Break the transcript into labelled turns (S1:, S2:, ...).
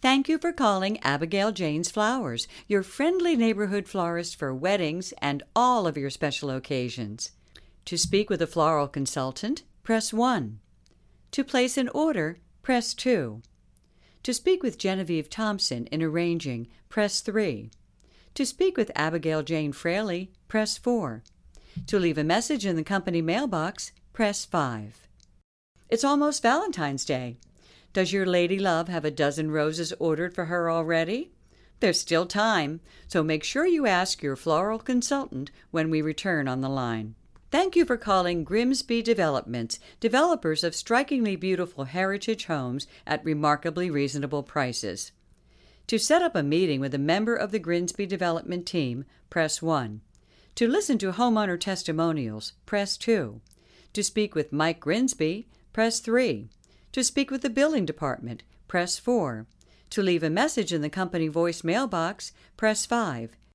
S1: Thank you for calling Abigail Jane's Flowers, your friendly neighborhood florist for weddings and all of your special occasions. To speak with a floral consultant, press 1. To place an order, press 2. To speak with Genevieve Thompson in arranging, press 3. To speak with Abigail Jane Fraley, press 4. To leave a message in the company mailbox, press 5. It's almost Valentine's Day. Does your lady love have a dozen roses ordered for her already? There's still time, so make sure you ask your floral consultant when we return on the line. Thank you for calling Grimsby Developments, developers of strikingly beautiful heritage homes at remarkably reasonable prices. To set up a meeting with a member of the Grimsby Development team, press 1. To listen to homeowner testimonials, press 2. To speak with Mike Grimsby, press 3. To speak with the billing department, press 4. To leave a message in the company voice mailbox, press 5.